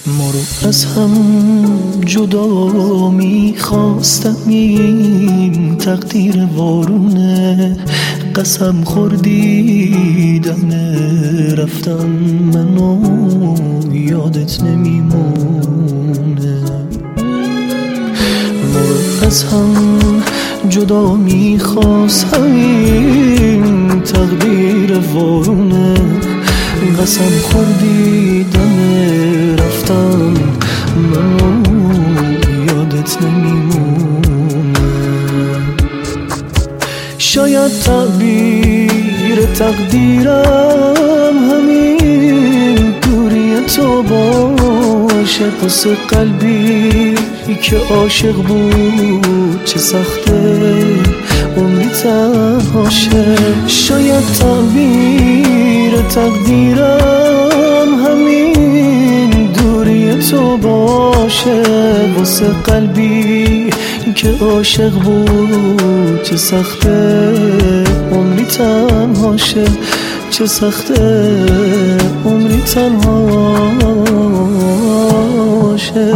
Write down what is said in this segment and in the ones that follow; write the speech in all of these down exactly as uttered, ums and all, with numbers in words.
ما رو از هم جدا میخواستم، این تقدیر وارونه. قسم خوردیدم رفتن منو یادت نمیمونه. ما رو از هم جدا میخواستم، این تقدیر وارونه. قسم خوردیدم رفتن منو یادت نمیمونه. شاید تعبیر تقدیرم همین دوری تو باشه، واسه قلبی که عاشق بود چه سخته عمری تنهاشه. شاید تعبیر تقدیرم همین دوری تو باشه، واسه قلبی که عاشق بود چه سخته عمری تنهاشه. چه سخته عمری تنهاشه.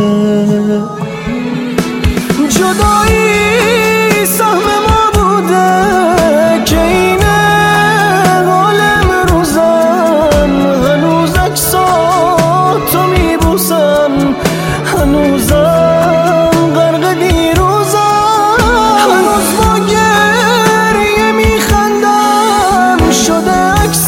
جدایی سهم ما بوده که اینه حال امروزم. هنوز عکساتو میبوسم، هنوزم غرق دیروزم. هنوز با گریه میخندم، شده عکست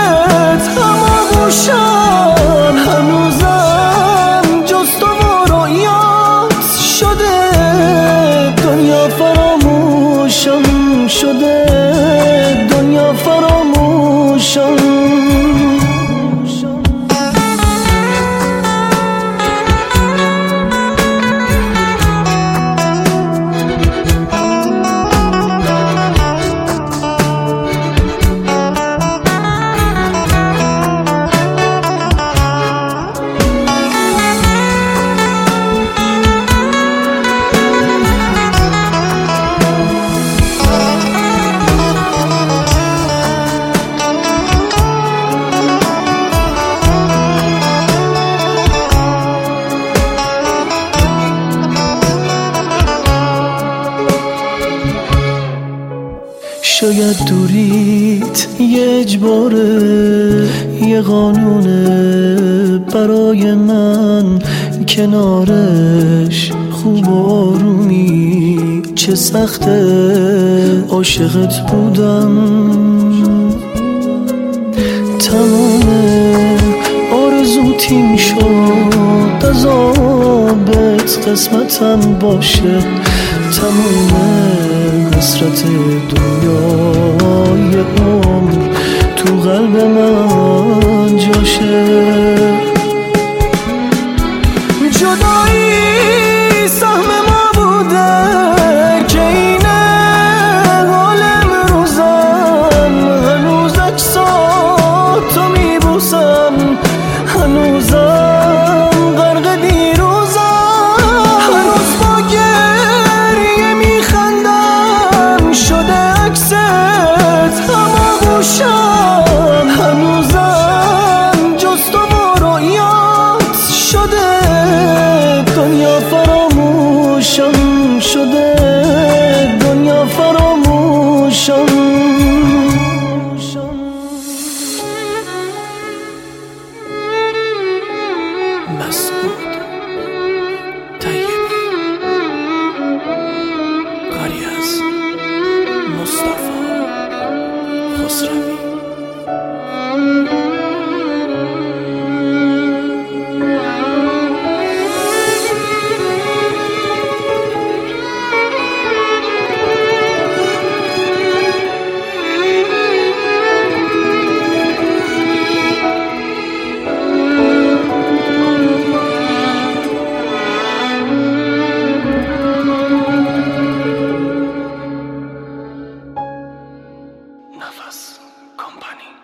هماغوشم. هنوزم جز تو و رویات شده دنیا فراموشم، شده دنیا فراموشم. شاید دوریت یه اجباره، یه قانونه برای من، کنارش خوب و آرومی. چه سخته عاشقت بودم، تمام آرزوتیم شد از آبت قسمتم باشه. تمام حسرت دنیای عمر تو قلب من جاشه. جدایی سهم ما بوده که اینه حال امروزم. هنوز عکساتو میبوسم، هنوزم غرق دیروزم. هنوز با گریه میخندم، شده عکست هماغوشم. هنوزم جز تو و رویات شده دنیا فراموشم، شده دنیا فراموشم. مسعود طیبی، کاری از مصطفی خسروی. نفس کمپانی.